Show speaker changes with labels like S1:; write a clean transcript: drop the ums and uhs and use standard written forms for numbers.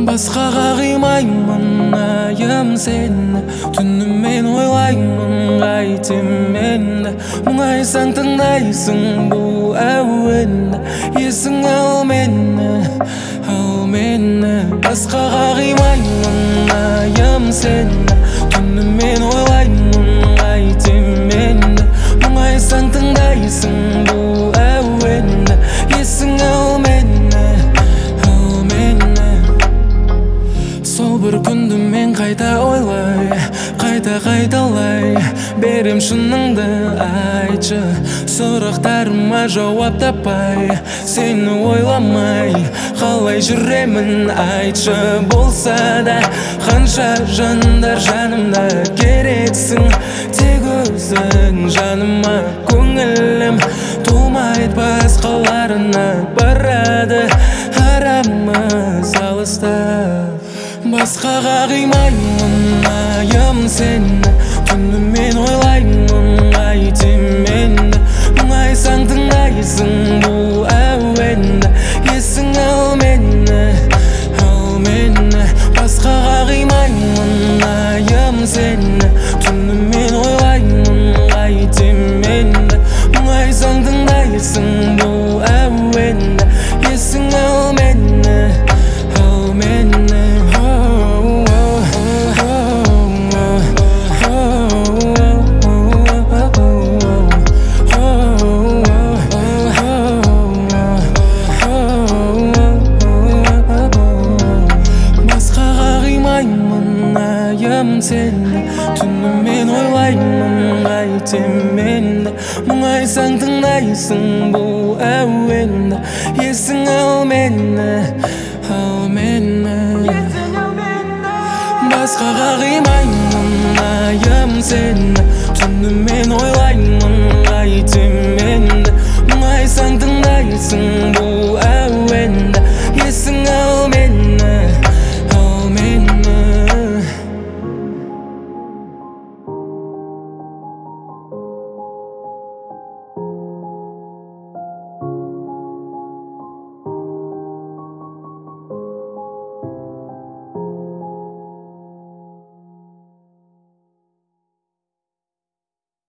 S1: Басқаға қимаймын айым сені, түнімен ойлаймын қайтем енді. Мұңайсаң тыңдайсың бұл әуенді, есің ал мені. Басқаға қимаймын айым сені, түнімен ойлаймын қайтем енді. Мұңайсаң тыңдайсың бұл әуенді, есің ал мені. Сол бір күнді мен қайта ойлай, қайталай берем шыныңды айтшы. Сұрақтарыма жауап таппай, сені ойламай қалай жүремін айтшы. Болса да қанша жандар жанымда керексің, тек өзің жаныма. Көңілім толмайды басқаларына барады, арамыз алыста. Басқаға қимаймын айым сені, түнімен ойлаймын қайтем енді. Мұңайсаң тыңдайсың бұл әуенді, есің ал мені. Басқаға қимаймын айым сені, түнімен ойлаймын қайтем енді. Мұңайсаң тыңдайсың бұл әуенді, есің ал мені. Сені түнімен ойлаймын қайтем енді. Мұңайсаң тыңдайсың бұл әуенді, есің ал мені. Басқаға қимаймын айым сені, түнімен ойлаймын